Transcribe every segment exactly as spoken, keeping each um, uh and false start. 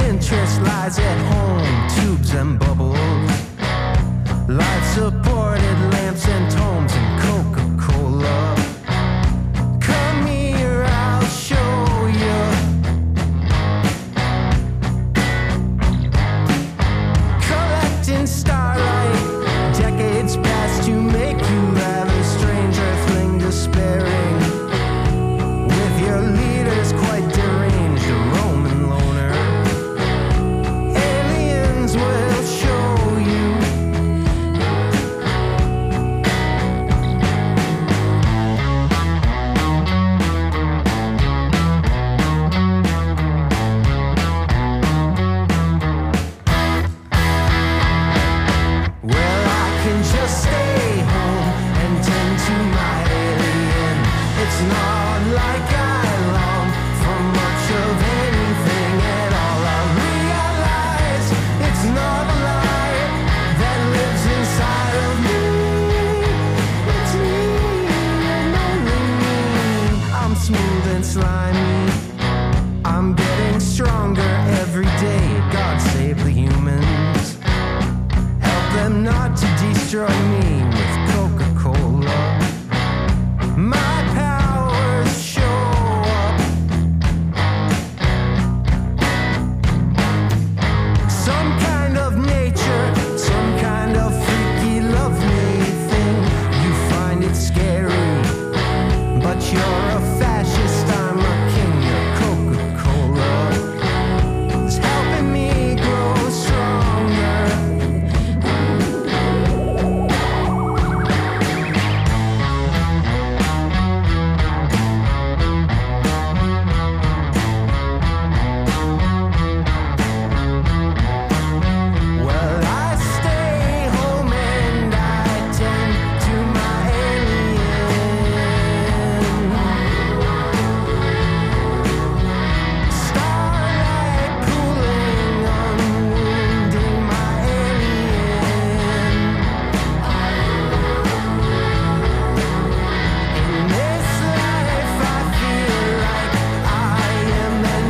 interest lies at home, tubes and bubbles, life-supported lamps and tomes and Coca-Cola. Come here, I'll show you. Collecting starlight, decades past to make you have a strange earthling despairing. With your leaders quite deranged, a Roman loner. Aliens will show you. Well, I can just stay home and tend to my alien. It's not like I long for much of anything at all. I realize it's not a lie that lives inside of me. It's me and only me. I'm smooth and slimy. I'm getting stronger every day. God save the humans. Help them not to destroy me with Coca-Cola. My powers show up. Some kind of nature, some kind of freaky lovely thing. You find it scary, but you're a fascist, I'm a king. Your Coca-Cola is helping me grow stronger. Well, I stay home and I tend to my alien. Starlight cooling, unwounding my alien. In this life I feel like I am an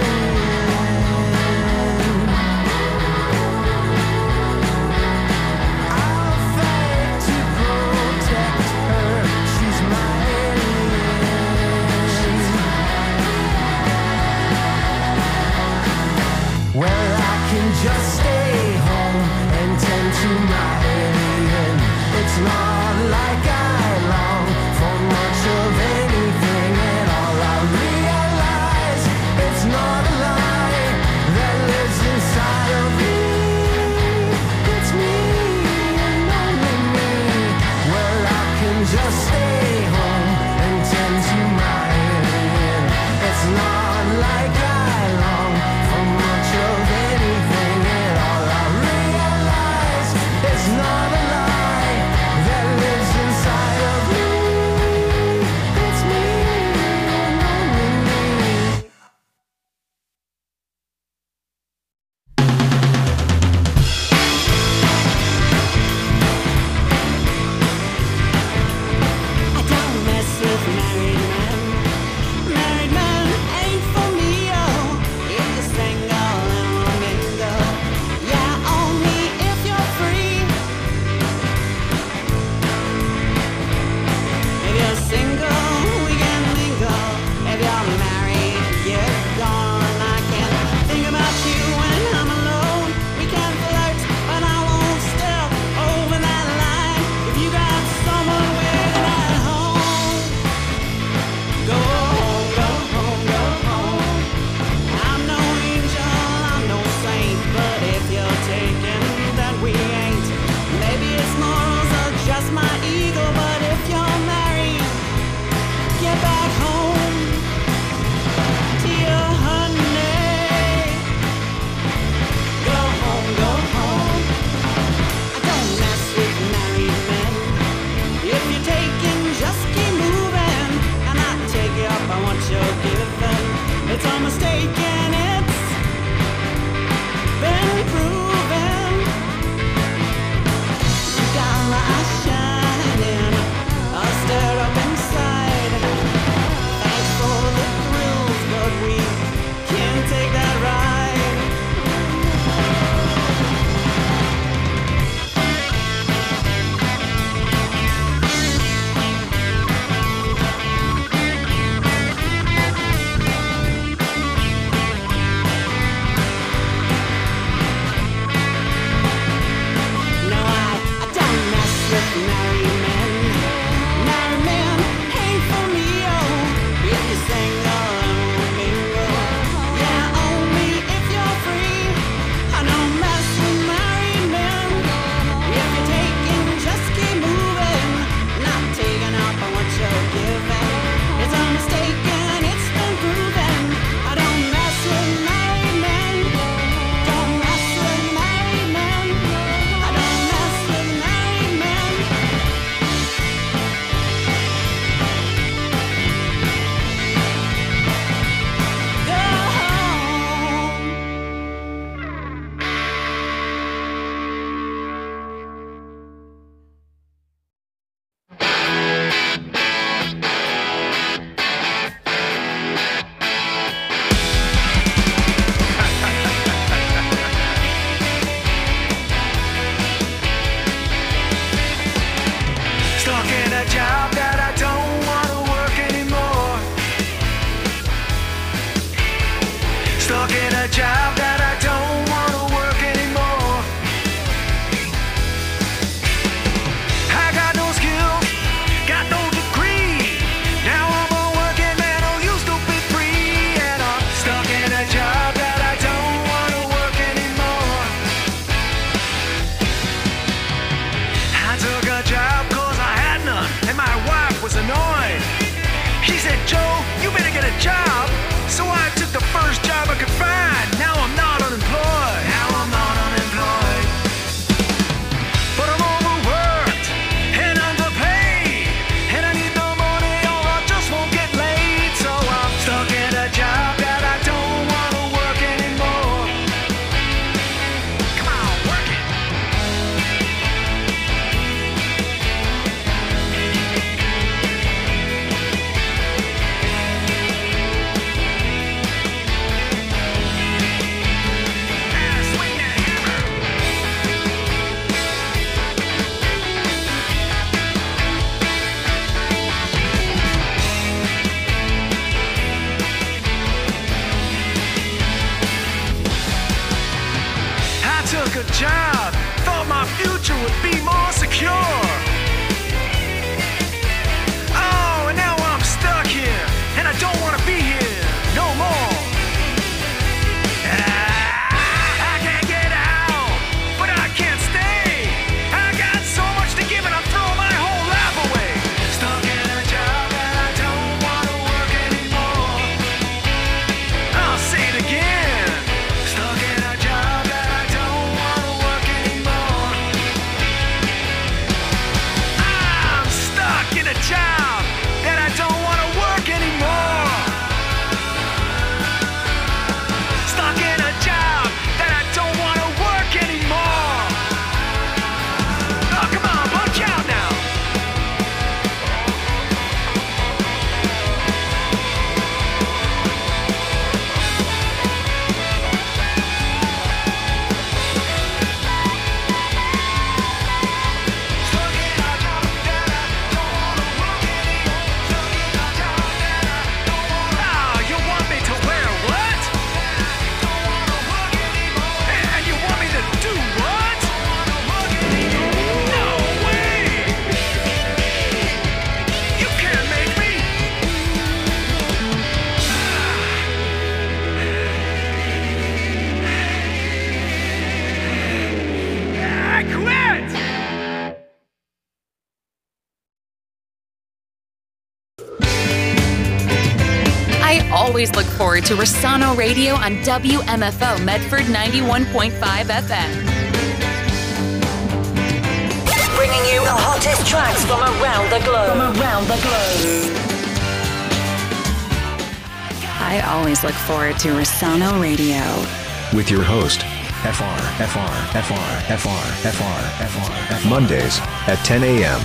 alien. I'll fight to protect her. She's my alien. Well, I can just stay home and tend to my alien. It's not like I long for much of anything at all. I realize it's not a lie that lives inside of me. It's me and only me. Well, I can just stay home and tend to my alien. It's not like I long for much of anything at all. I realize it's not a lie that lives inside of me. It's me and only me. I don't mess with married men. Married men ain't for me, oh. If you're single and we'll mingle, yeah, only if you're free. If you're single, we can mingle. If you're married, you're gone. I can't think about you when I'm alone. We can flirt, but I won't step over that line. If you got someone waiting at home, go home, go home, go home. I'm no angel, I'm no saint, but if you're taken, then we ain't. Maybe it's morals or just my ego, but if you're married, get back home to your honey. Go home, go home. I don't mess with married men. If you're taken, just keep moving, and I take you up on what you're given. It's a mistake and it's been proven. took a job, thought my future would be more secure. Oh, and now I'm stuck here, and I don't want to be here no more. Ah, I can't get out, but I can't stay. I got so much to give, and I'm throwing my whole life away. Stuck in a job that I don't want to work anymore. I'll say it again. Stuck in a job that I don't want to work anymore. I'm stuck in a job that I don't want to work anymore. Stuck in a job that I don't want to work anymore. Oh, come on, punch out now. Ah, you want me to wear what? And you want me to do what? No way! You can't make me! I quit! I always look forward to Rossano Radio on W M F O Medford ninety-one point five F M. Bringing you the hottest tracks from around the globe. From around the globe. I always look forward to Rossano Radio. With your host, F R, F R, F R, F R, F R, F R, F R. Mondays at ten a.m.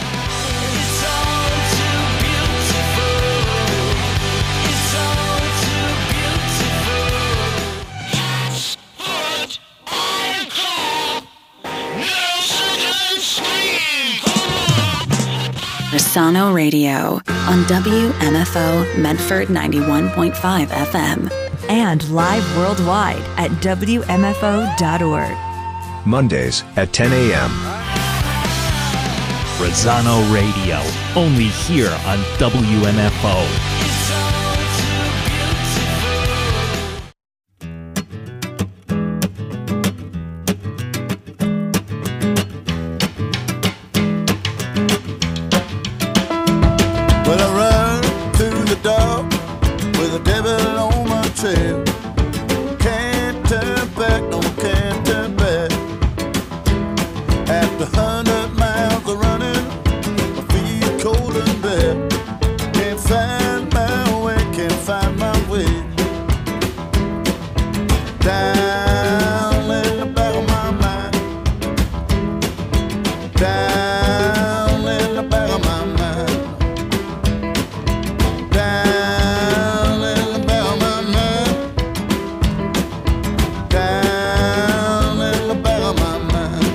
Rossano Radio on W M F O Medford ninety-one point five F M. And live worldwide at W M F O dot org. Mondays at ten a.m. Rossano Radio, only here on W M F O. Well, I run through the dark with the devil on my trail. Can't turn back, no, can't turn back. After a hundred miles of running, my feet cold and bare. Can't find my way, can't find my way. Down in the back of my mind. Down in the back of my mind. Down in the back of my mind. Down in the back of my mind.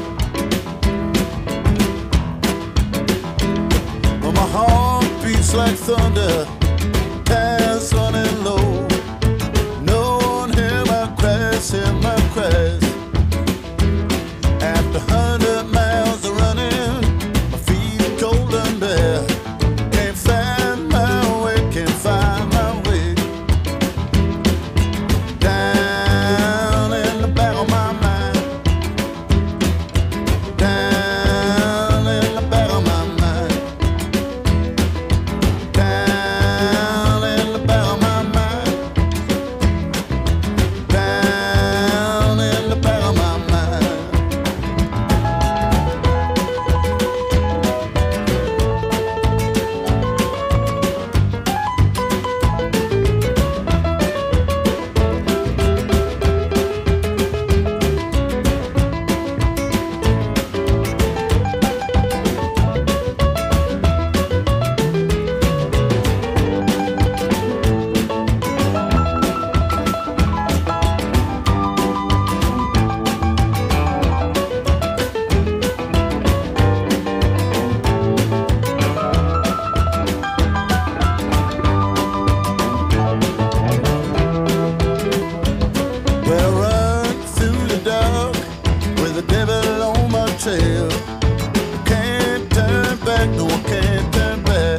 Well, my heart beats like thunder, tires running low. No one hear my cries, hear my cries. After a hundred miles of running, my feet cold and bare. Can't find my way, can't find my way. Down in the back of my mind. Down in the back of my mind. Down trail. Can't turn back, no, I can't turn back.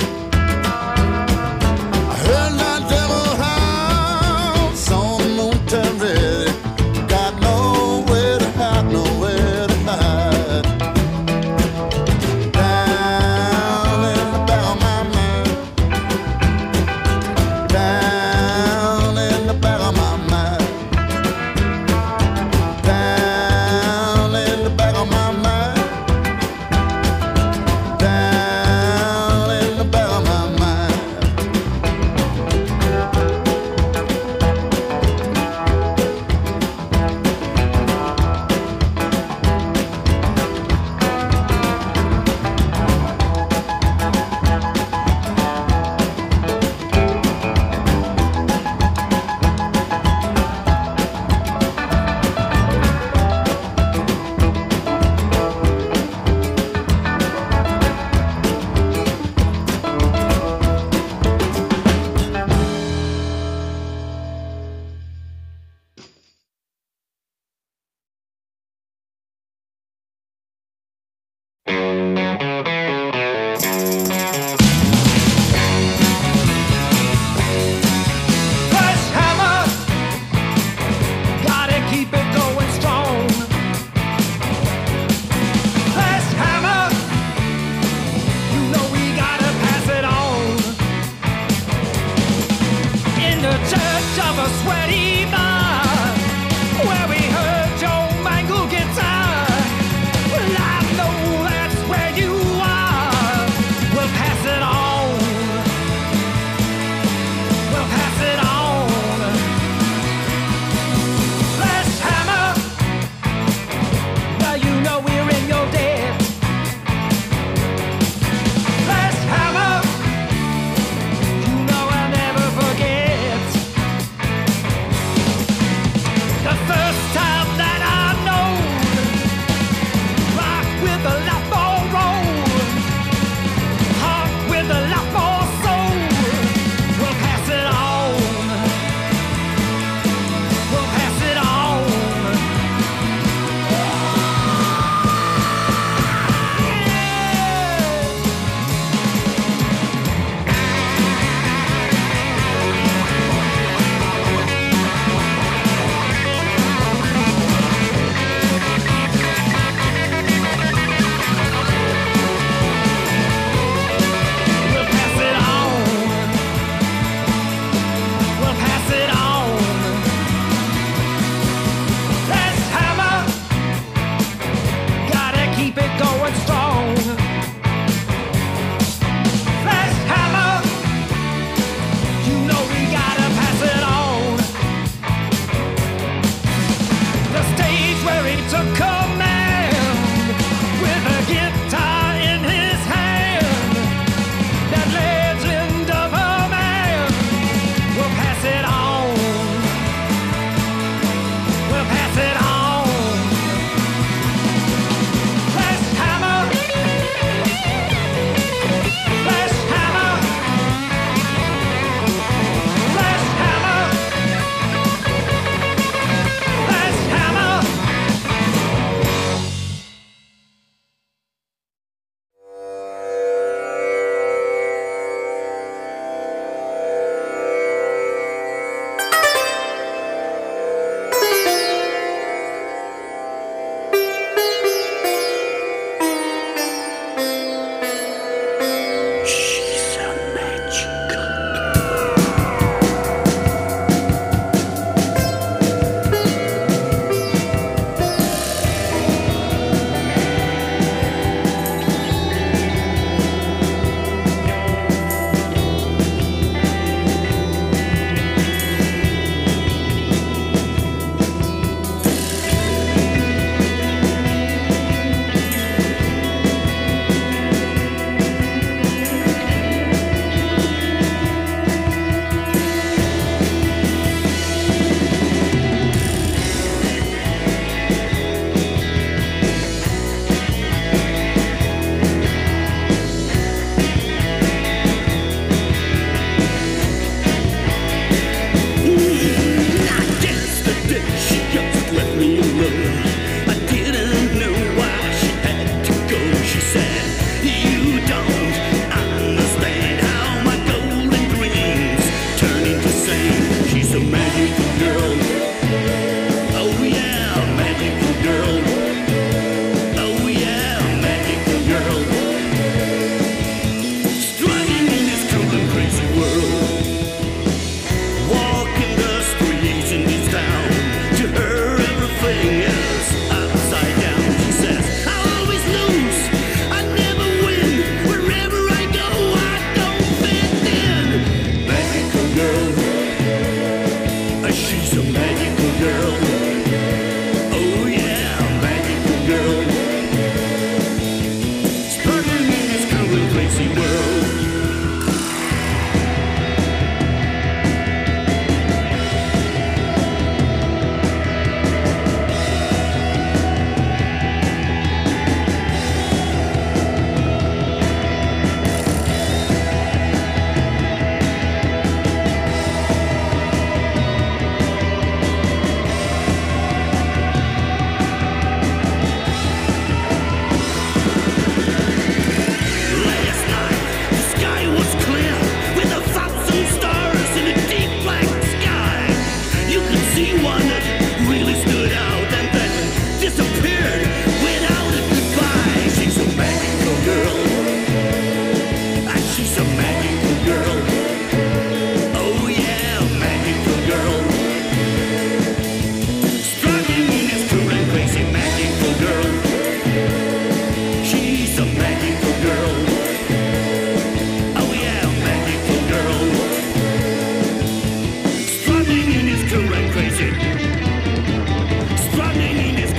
I heard my devil howl, saw the moon turn red. Got nowhere to hide, nowhere to hide. Down in the back of my mind. Down in the back of my mind. Down in the back of my mind. Down in the back of my mind. Flash hammer, gotta keep it going strong. Flash hammer, you know we gotta pass it on. In the church of a sweaty bar, where we heard Joe mangle guitar. Well, I know that's where you are. We'll pass it on. We'll pass it on. Flash hammer, now you know we're in your debt. Flash hammer, you know I'll never forget. The first time that I know, rock with a lot more roll, heart with a lot more soul. We'll pass it on. We'll pass it on. We'll pass it on. We'll pass it on. Flash hammer, gotta keep it going strong. Flash hammer, you know we gotta pass it on. The stage where he took command with a guitar in his hand. That legend of a man. We'll pass it on. We'll pass it on. Flash hammer. Flash hammer. Flash hammer. Flash hammer.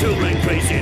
go like crazy.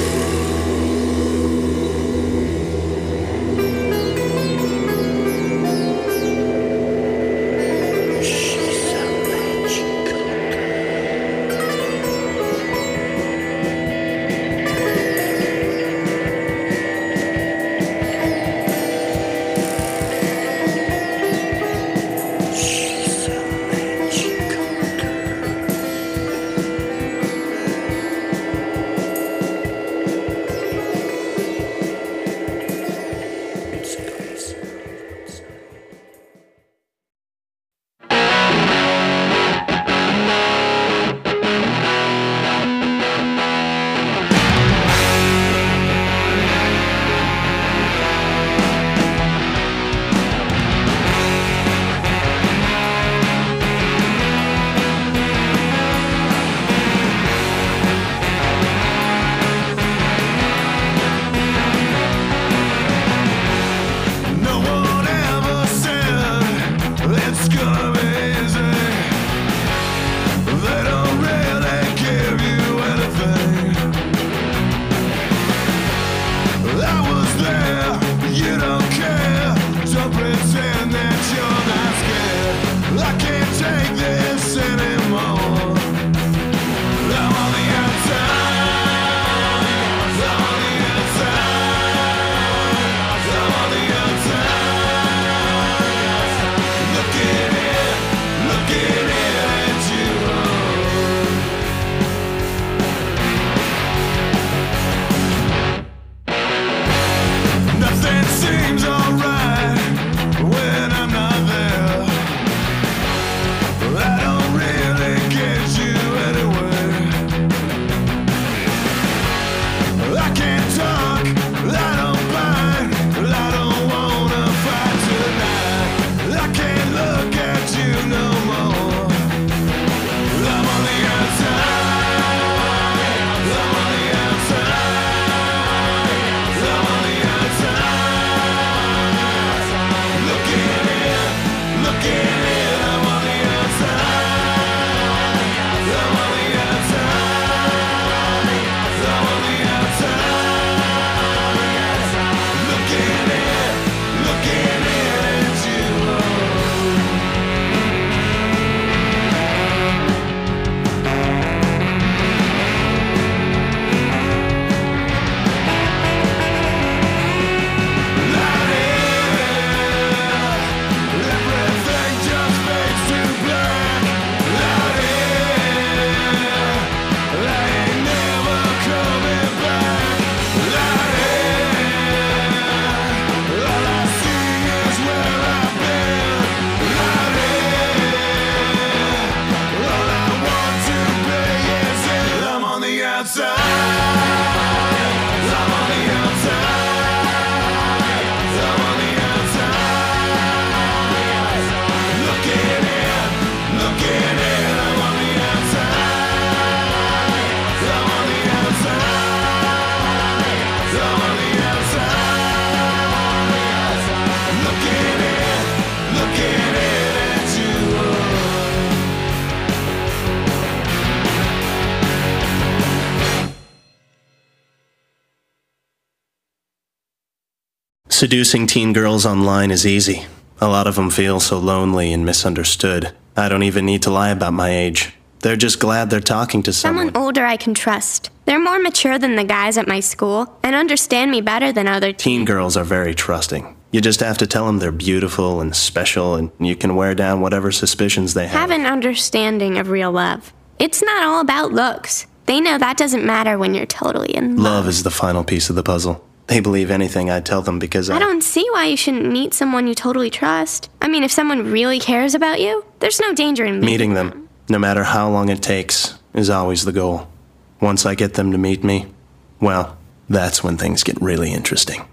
Seducing teen girls online is easy. A lot of them feel so lonely and misunderstood. I don't even need to lie about my age. They're just glad they're talking to someone. Someone older I can trust. They're more mature than the guys at my school and understand me better than other teens. Teen girls are very trusting. You just have to tell them they're beautiful and special, and you can wear down whatever suspicions they have. Have an understanding of real love. It's not all about looks. They know that doesn't matter when you're totally in love. Love is the final piece of the puzzle. They believe anything I tell them because I... I don't see why you shouldn't meet someone you totally trust. I mean, if someone really cares about you, there's no danger in meeting, meeting them. them. No matter how long it takes, is always the goal. Once I get them to meet me, well, that's when things get really interesting.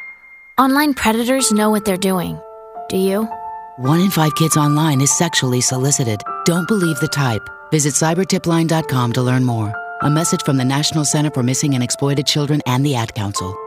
Online predators know what they're doing. Do you? One in five kids online is sexually solicited. Don't believe the type. Visit cyber tip line dot com to learn more. A message from the National Center for Missing and Exploited Children and the Ad Council.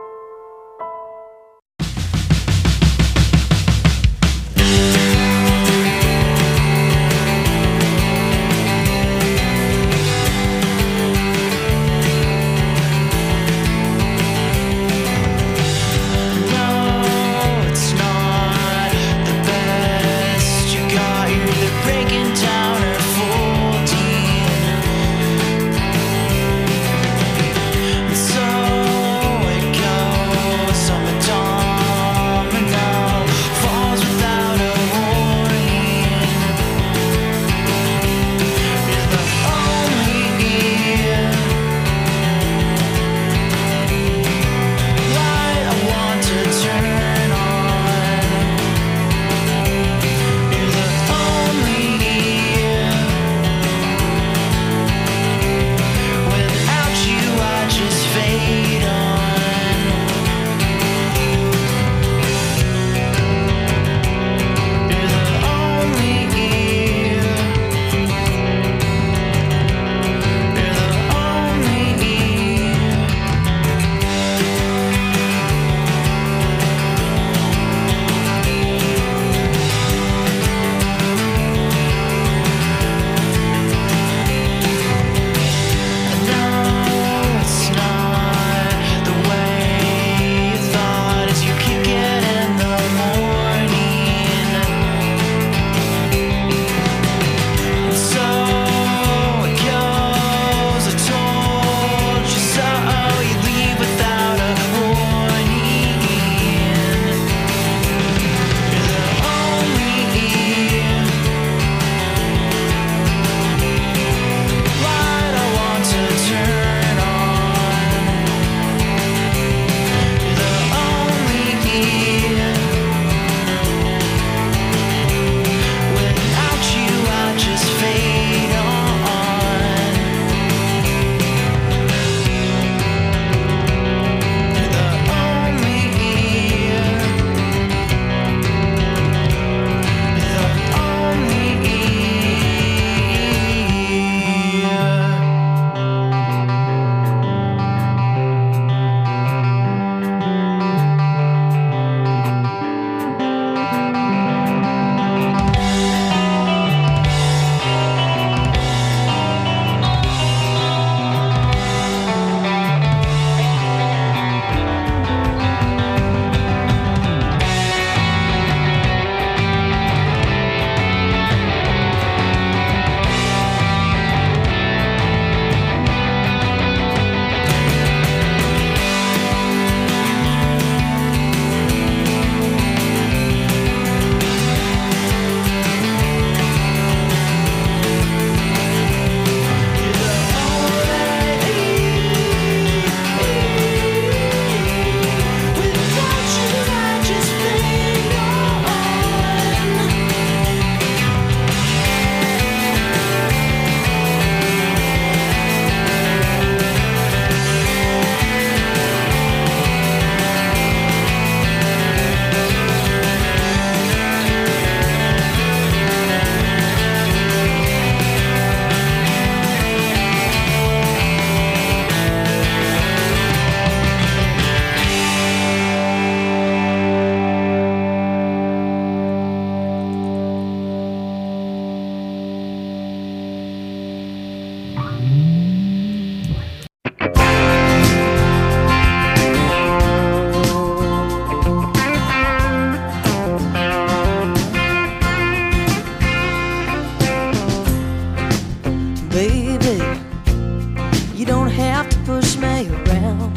have to push me around.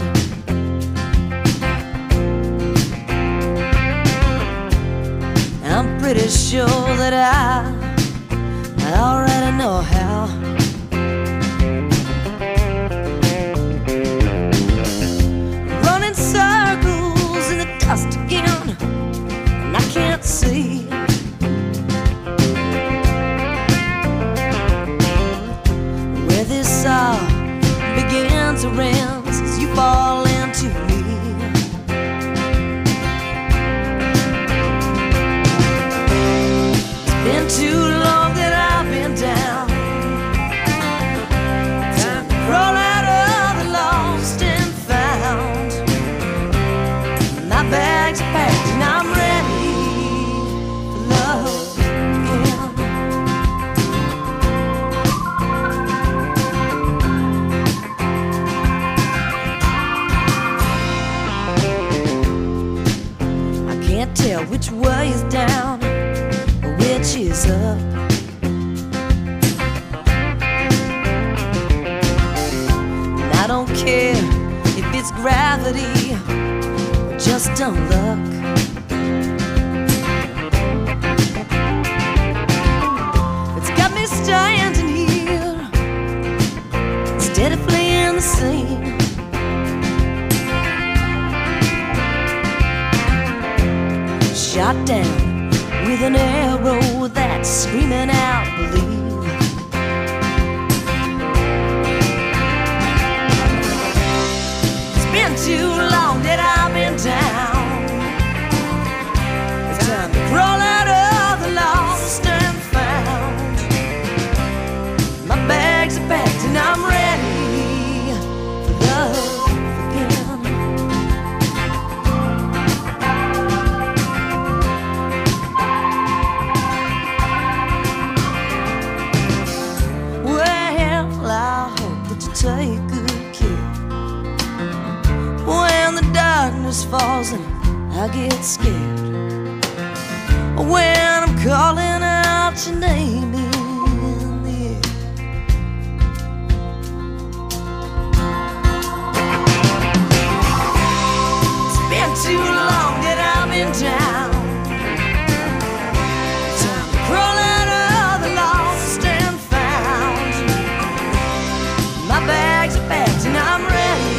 I'm pretty sure that I, I already know how. Running circles in the dust again, and I can't see. Where this all begins or ends as you fall into me. Been too long that I've been down. Time to crawl out of the lost and found. My bags are packed and I'm ready for love again. I can't tell which way is down, which is up. And I don't care if it's gravity or just dumb luck. It's got me standing here instead of fleeing the scene. Shot down with an arrow that's screaming out, believe. It's been too long that I've been down. It's time to crawl out of the lost and found. My bags are packed and I'm ready for love. Take good care. When the darkness falls and I get scared, when I'm calling out your name in the air. It's been too long that I've been down. Time to crawl out of the lost and found. My bags are packed and I'm ready.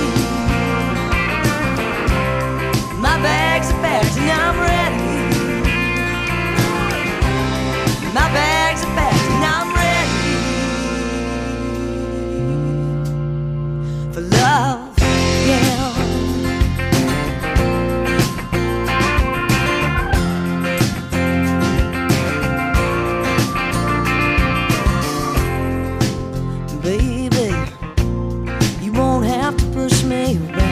My bags are packed and I'm ready. My bags are packed and I'm ready for love again. Baby, you won't have to push me around.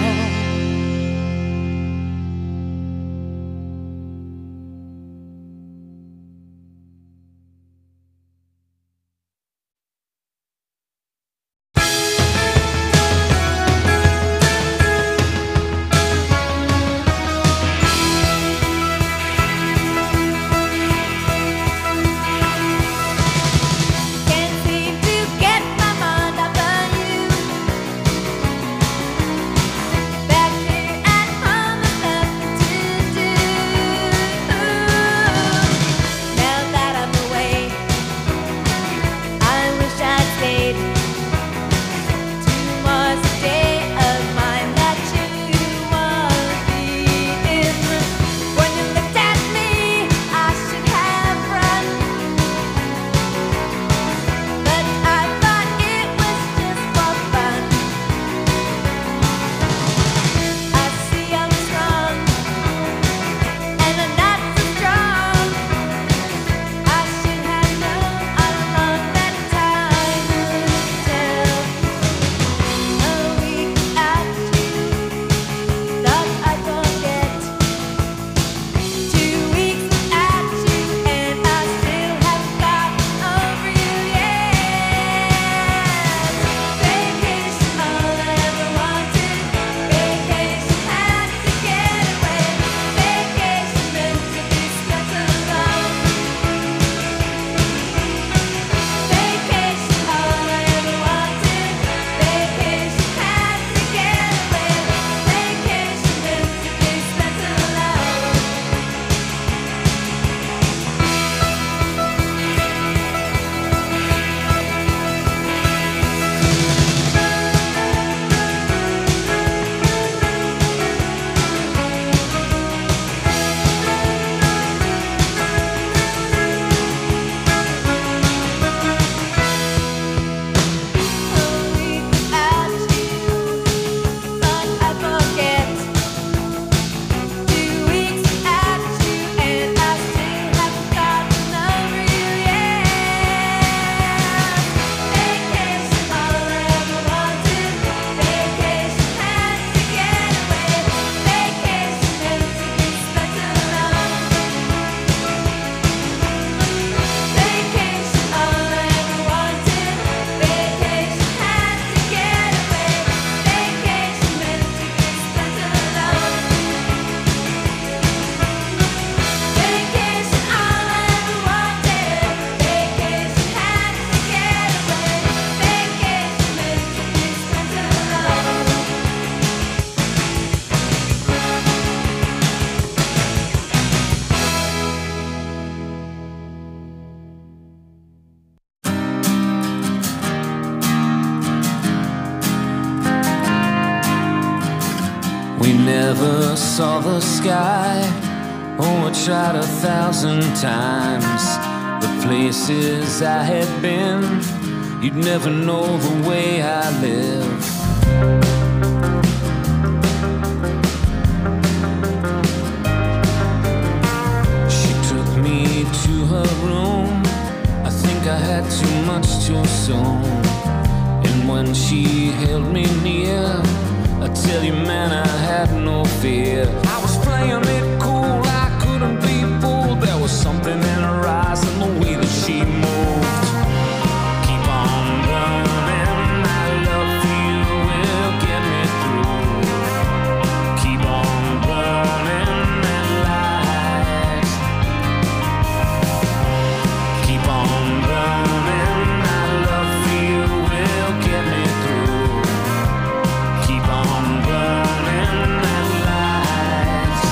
We never saw the sky. Oh, I tried a thousand times. The places I had been, you'd never know the way I live. She took me to her room. I think I had too much too soon. And when she held me near, I tell you, man, I had no fear. I was playing it cool, I couldn't be fooled. There was something in her eyes and the way that she moved. Keep on running, my love for you will get me through. Keep on burning that light. Keep on burning, my love for you will get me through. Keep on burning that light.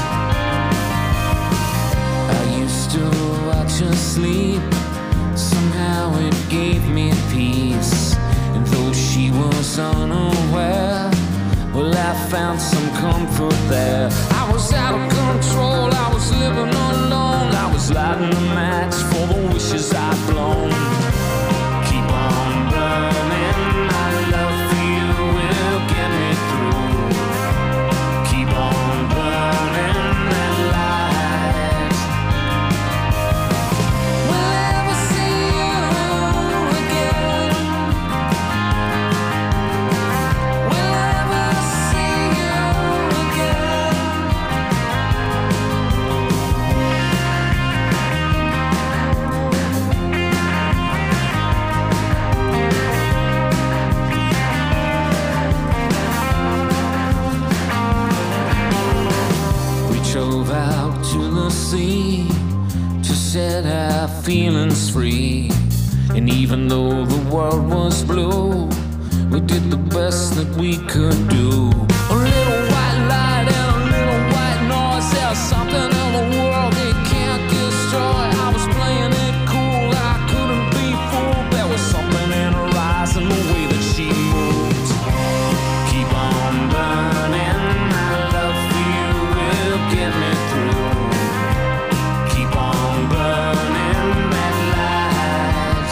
I used to watch her sleep. Somehow it gave me peace. And though she was unaware, well, I found some comfort there. I was out of control, I was living alone. I was lighting a match for the wishes I'd blown. Keep on burning, my love for you will get me through. Keep on burning that light. Will I ever see you again? Will I ever see you again? We drove out to the sea to set our feelings free. And even though the world was blue, we did the best that we could do. A little white light and a little white noise. There's something in the world they can't destroy. I was playing it cool, I couldn't be fooled. There was something in her eyes and the way that she moved. Keep on burning, my love for you will get me through. Keep on burning that light.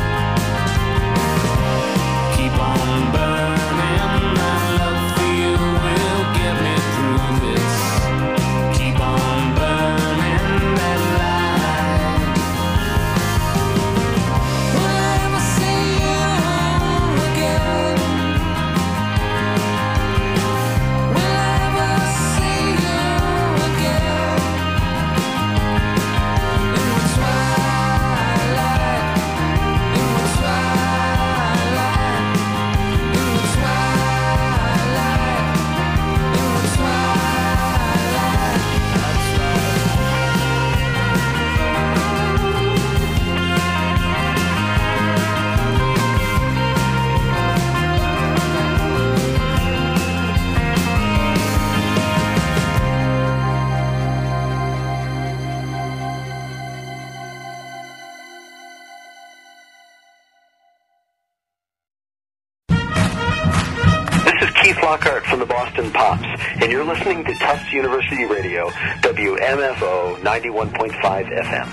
Keep on burning, my love for you will get me through this. Keep on burning that light. Will I ever see you again? Will I ever see you again? In the twilight, in the twilight, in the twilight, in the twilight. That's right. This is Keith Lockhart from the Boston Pops, and you're listening to Tufts University Radio, W M F O ninety-one point five F M.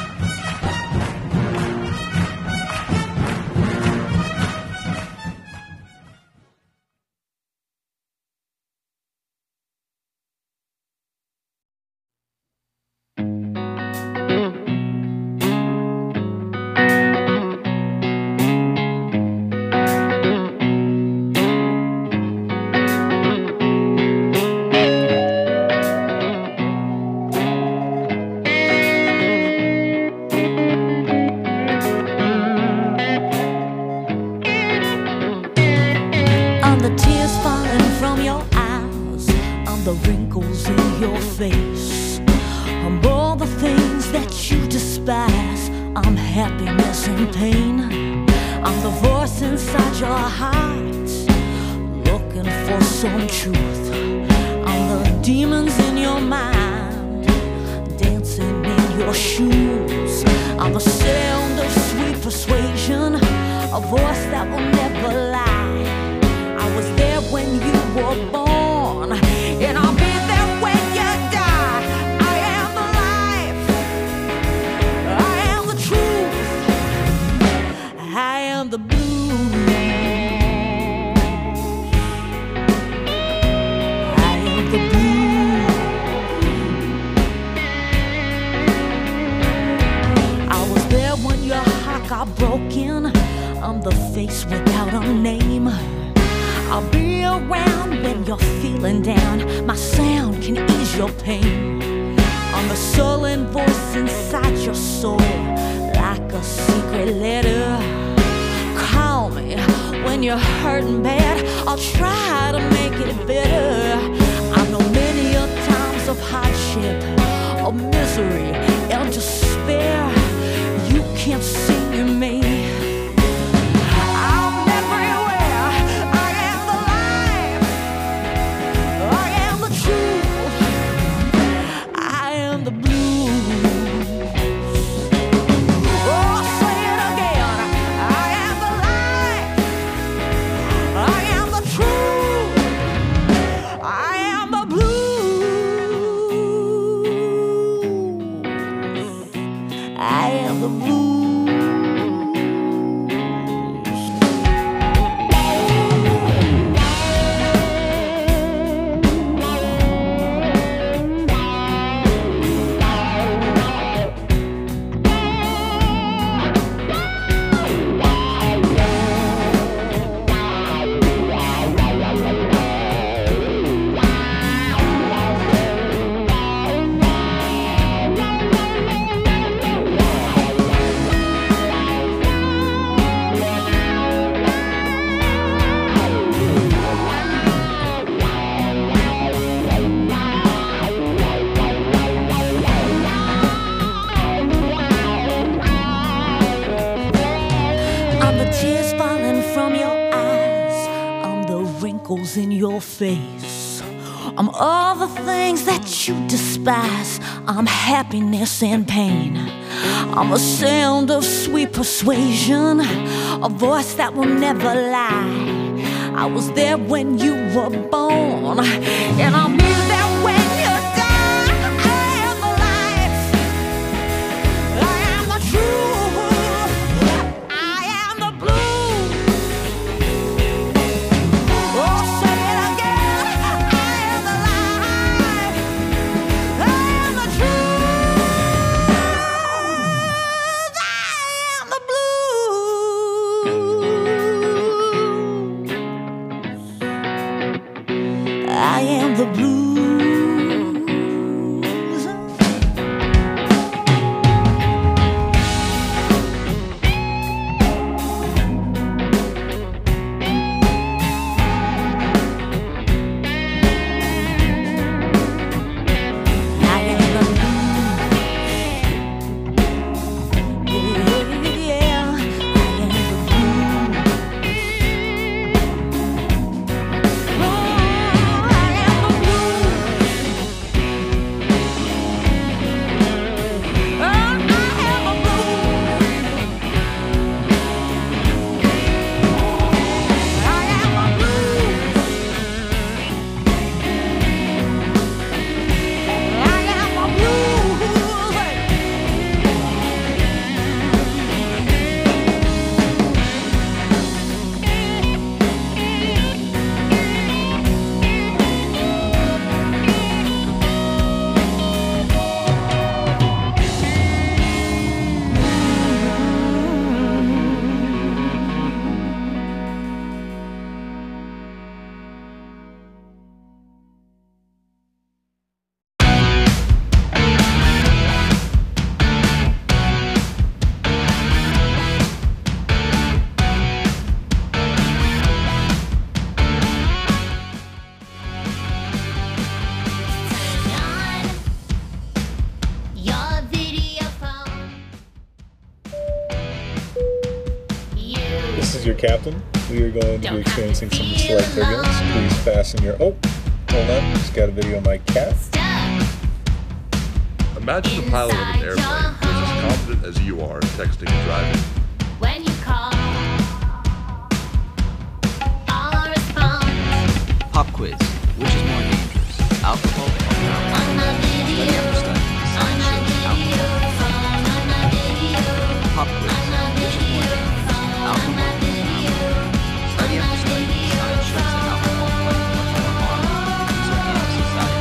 On the tears falling from your eyes, on the wrinkles in your face, on all the things that you despise, on happiness and pain, on the voice inside your heart, looking for some truth, on the demons in your mind, dancing in your shoes, on the sound of sweet persuasion, a voice that will never lie. I was there when you were born, and I the blues. I was there when your heart got broken. I'm the face without a name. I'll be around when you're feeling down. My sound can ease your pain. I'm the sullen voice inside your soul, like a secret letter. Call me when you're hurting bad. I'll try to make it better. I know many a times of hardship, of misery and despair. You can't see me. In your face, I'm all the things that you despise. I'm happiness and pain. I'm a sound of sweet persuasion, a voice that will never lie. I was there when you were born, and I'll be there when you die. I am the light, I am the truth, I am the blue. I am the blues. This is your captain. We are going to be experiencing some slight turbulence. Please fasten your... Oh, hold on. Just got a video of my cat. Imagine the pilot of an airplane who is as confident as you are texting and driving. When you call, I'll respond. Pop quiz. Which is more dangerous? Alcohol or marijuana? Study after study. Science shows alcohol. Pop quiz. Which is more dangerous? Alcohol or marijuana? Study after study. Science shows that alcohol causes much more harm to the user and society.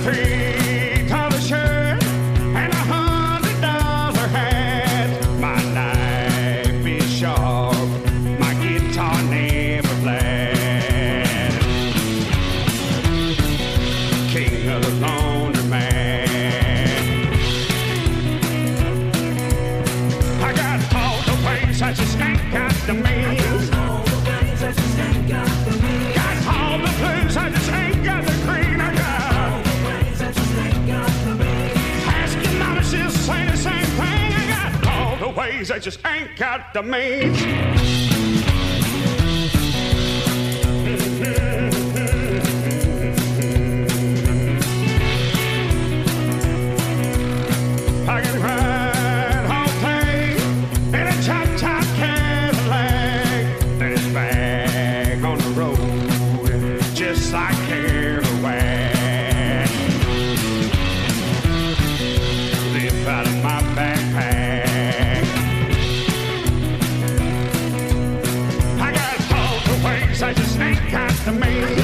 three dollar shirt and a hundred dollar hat. My knife is sharp, my guitar never flat. King of the laundromat. I got all the ways I just ain't got the means. Got all the blues, I just ain't got the green. I got ask your mama, she'll say the same thing. I got all the ways, I just ain't got the means. I can ride all day in a chop top Cadillac, then it's back on the road just like Kerouac. Live out of my backpack. I got all the ways, I just ain't got the means.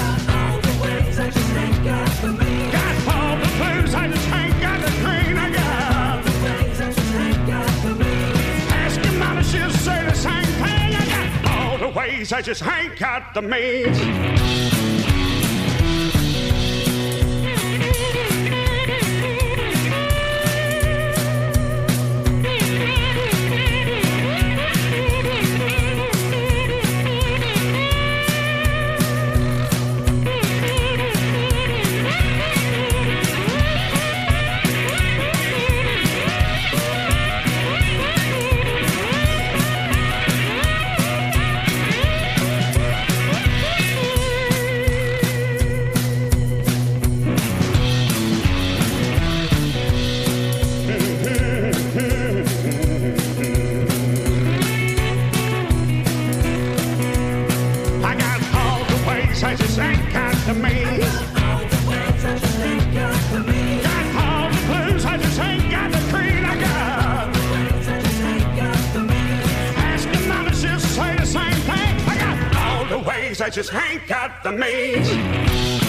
Got all the blues, I just ain't got the green. I got ask your mama, she'll say the same thing. I got all the ways, I just ain't got the means. I got all the ways, I just ain't got the means. Got all the blues, I just ain't got the green. I got ask your mama, she'll say the same thing. I got all the ways, I just ain't got the means.